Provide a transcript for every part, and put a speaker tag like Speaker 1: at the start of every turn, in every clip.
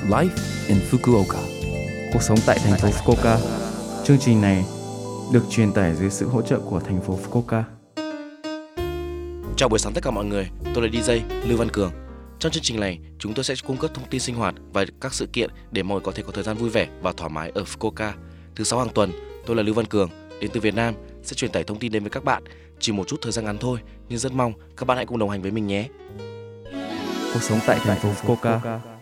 Speaker 1: Life in Fukuoka. Cuộc sống tại thành phố Fukuoka. Chương trình này được truyền tải dưới sự hỗ trợ của thành phố Fukuoka.
Speaker 2: Chào buổi sáng tất cả mọi người, tôi là DJ Lưu Văn Cường. Trong chương trình này, chúng tôi sẽ cung cấp thông tin sinh hoạt và các sự kiện để mọi người có thể có thời gian vui vẻ và thoải mái ở Fukuoka. Thứ 6 hàng tuần, tôi là Lưu Văn Cường, đến từ Việt Nam, sẽ truyền tải thông tin đến với các bạn. Chỉ một chút thời gian ngắn thôi, nhưng rất mong các bạn hãy cùng đồng hành với mình nhé.
Speaker 1: Cuộc sống tại thành phố Fukuoka.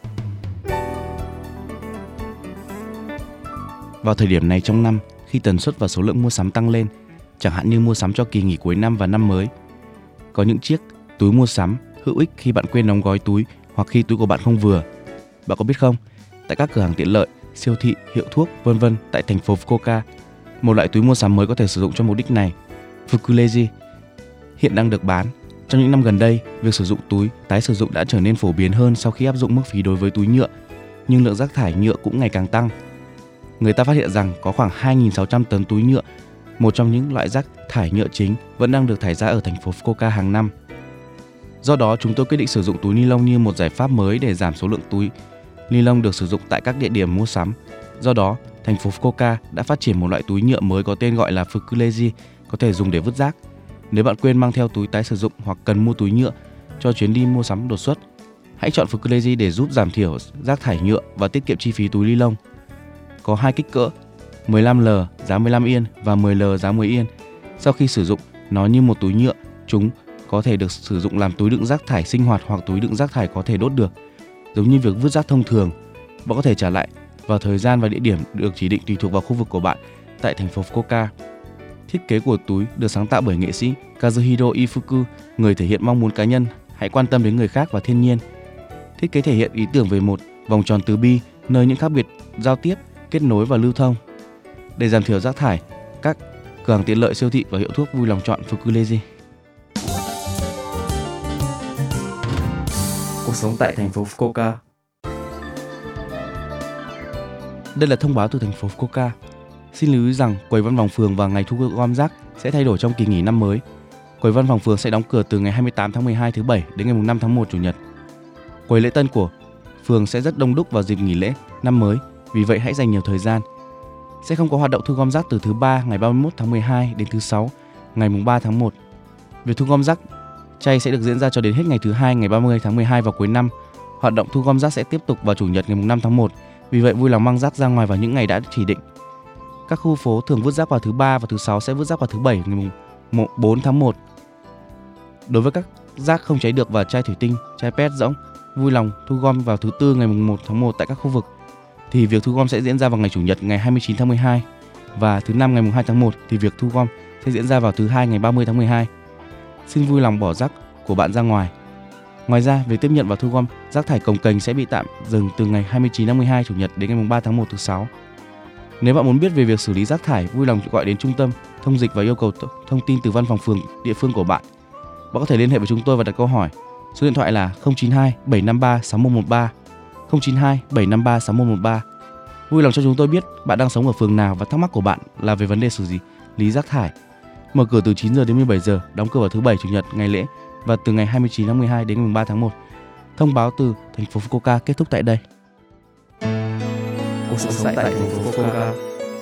Speaker 3: Vào thời điểm này trong năm, khi tần suất và số lượng mua sắm tăng lên, chẳng hạn như mua sắm cho kỳ nghỉ cuối năm và năm mới, có những chiếc túi mua sắm hữu ích khi bạn quên đóng gói túi hoặc khi túi của bạn không vừa. Bạn có biết không, tại các cửa hàng tiện lợi, siêu thị, hiệu thuốc, v.v. tại thành phố Fukuoka, một loại túi mua sắm mới có thể sử dụng cho mục đích này, Fukuleji, hiện đang được bán. Trong những năm gần đây, việc sử dụng túi tái sử dụng đã trở nên phổ biến hơn sau khi áp dụng mức phí đối với túi nhựa, nhưng lượng rác thải nhựa cũng ngày càng tăng. Người ta phát hiện rằng có khoảng 2.600 tấn túi nhựa, một trong những loại rác thải nhựa chính, vẫn đang được thải ra ở thành phố Fukuoka hàng năm. Do đó, chúng tôi quyết định sử dụng túi ni lông như một giải pháp mới để giảm số lượng túi ni lông được sử dụng tại các địa điểm mua sắm. Do đó, thành phố Fukuoka đã phát triển một loại túi nhựa mới có tên gọi là Fukuleji, có thể dùng để vứt rác. Nếu bạn quên mang theo túi tái sử dụng hoặc cần mua túi nhựa cho chuyến đi mua sắm đột xuất, hãy chọn Fukuleji để giúp giảm thiểu rác thải nhựa và tiết kiệm chi phí túi ni lông. Có hai kích cỡ, 15L giá 15 yên và 10L giá 10 yên. Sau khi sử dụng nó như một túi nhựa, chúng có thể được sử dụng làm túi đựng rác thải sinh hoạt hoặc túi đựng rác thải có thể đốt được. Giống như việc vứt rác thông thường, bạn có thể trả lại vào thời gian và địa điểm được chỉ định tùy thuộc vào khu vực của bạn tại thành phố Fukuoka. Thiết kế của túi được sáng tạo bởi nghệ sĩ Kazuhiro Ifuku, người thể hiện mong muốn cá nhân hãy quan tâm đến người khác và thiên nhiên. Thiết kế thể hiện ý tưởng về một vòng tròn từ bi nơi những khác biệt giao tiếp, kết nối và lưu thông. Để giảm thiểu rác thải, các cửa hàng tiện lợi, siêu thị và hiệu thuốc vui lòng chọn Fukuleji.
Speaker 1: Cuộc sống tại thành phố Fukuoka.
Speaker 3: Đây là thông báo từ thành phố Fukuoka. Xin lưu ý rằng quầy văn phòng phường và ngày thu gom rác sẽ thay đổi trong kỳ nghỉ năm mới. Quầy văn phòng phường sẽ đóng cửa từ ngày 28 tháng 12 thứ Bảy đến ngày 5 tháng 1 Chủ nhật. Quầy lễ tân của phường sẽ rất đông đúc vào dịp nghỉ lễ năm mới, vì vậy hãy dành nhiều thời gian. Sẽ không có hoạt động thu gom rác từ thứ 3 ngày 31 tháng 12 đến thứ 6 ngày 3 tháng 1. Việc thu gom rác chay sẽ được diễn ra cho đến hết ngày thứ 2 ngày 30 tháng 12 vào cuối năm. Hoạt động thu gom rác sẽ tiếp tục vào Chủ nhật ngày 5 tháng 1. Vì vậy vui lòng mang rác ra ngoài vào những ngày đã chỉ định. Các khu phố thường vứt rác vào thứ 3 và thứ 6 sẽ vứt rác vào thứ 7 ngày 4 tháng 1. Đối với các rác không cháy được và chai thủy tinh, chai PET rỗng, vui lòng thu gom vào thứ 4 ngày 1 tháng 1 tại các khu vực. Thì việc thu gom sẽ diễn ra vào ngày Chủ nhật ngày 29 tháng 12 và thứ 5 ngày 2 tháng 1 thì việc thu gom sẽ diễn ra vào thứ 2 ngày 30 tháng 12. Xin vui lòng bỏ rác của bạn ra ngoài. Ngoài ra, việc tiếp nhận và thu gom rác thải cồng kềnh sẽ bị tạm dừng từ ngày 29 tháng 12 Chủ nhật đến ngày 3 tháng 1 thứ 6. Nếu bạn muốn biết về việc xử lý rác thải, vui lòng gọi đến trung tâm thông dịch và yêu cầu thông tin từ văn phòng phường địa phương của bạn. Bạn có thể liên hệ với chúng tôi và đặt câu hỏi. Số điện thoại là 092 753 6113, 092 753 6113. Vui lòng cho chúng tôi biết bạn đang sống ở phường nào và thắc mắc của bạn là về vấn đề xử lý rác thải. Mở cửa từ 9 giờ đến 17 giờ, đóng cửa vào thứ Bảy, Chủ nhật, ngày lễ và từ ngày 29 tháng 12 đến ngày 3 tháng 1. Thông báo từ thành phố Fukuoka kết thúc tại đây.
Speaker 1: Cuộc sống tại thành phố Fukuoka.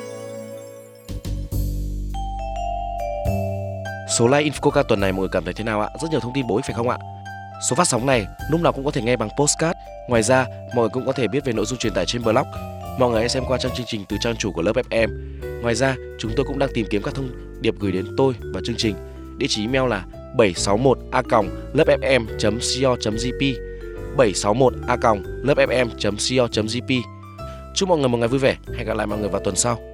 Speaker 2: Số Live in Fukuoka tuần này mọi người cảm thấy thế nào ạ? Rất nhiều thông tin bổ ích phải không ạ? Số phát sóng này lúc nào cũng có thể nghe bằng podcast. Ngoài ra, mọi người cũng có thể biết về nội dung truyền tải trên blog. Mọi người hãy xem qua trang chương trình từ trang chủ của lớp FM. Ngoài ra, chúng tôi cũng đang tìm kiếm các thông điệp gửi đến tôi và chương trình. Địa chỉ email là 761a.lớpfm.co.jp 761a.lớpfm.co.jp. Chúc mọi người một ngày vui vẻ. Hẹn gặp lại mọi người vào tuần sau.